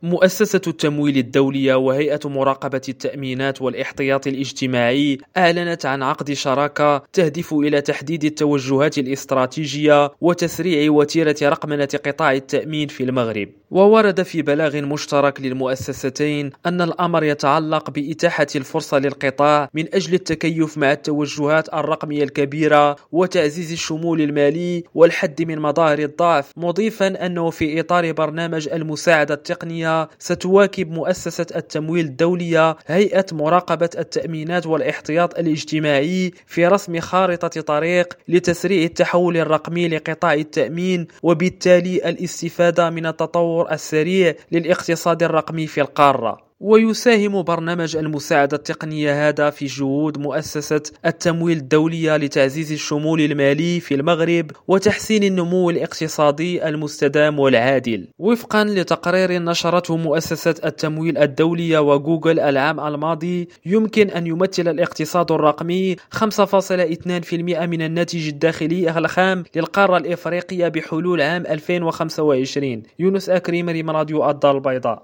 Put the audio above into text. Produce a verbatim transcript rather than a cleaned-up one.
مؤسسة التمويل الدولية وهيئة مراقبة التأمينات والاحتياط الاجتماعي أعلنت عن عقد شراكة تهدف إلى تحديد التوجهات الاستراتيجية وتسريع وتيرة رقمنة قطاع التأمين في المغرب. وورد في بلاغ مشترك للمؤسستين أن الأمر يتعلق بإتاحة الفرصة للقطاع من أجل التكيف مع التوجهات الرقمية الكبيرة وتعزيز الشمول المالي والحد من مظاهر الضعف، مضيفا أنه في إطار برنامج المساعدة التقنية ستواكب مؤسسة التمويل الدولية هيئة مراقبة التأمينات والاحتياط الاجتماعي في رسم خارطة طريق لتسريع التحول الرقمي لقطاع التأمين، وبالتالي الاستفادة من التطور السريع للاقتصاد الرقمي في القارة. ويساهم برنامج المساعدة التقنية هذا في جهود مؤسسة التمويل الدولية لتعزيز الشمول المالي في المغرب وتحسين النمو الاقتصادي المستدام والعادل. وفقا لتقرير نشرته مؤسسة التمويل الدولية وجوجل العام الماضي، يمكن أن يمثل الاقتصاد الرقمي خمسة فاصلة اثنين بالمئة من الناتج الداخلي الخام للقارة الإفريقية بحلول عام ألفين وخمسة وعشرين. يونس أكرم، ريم راديو الدار البيضاء.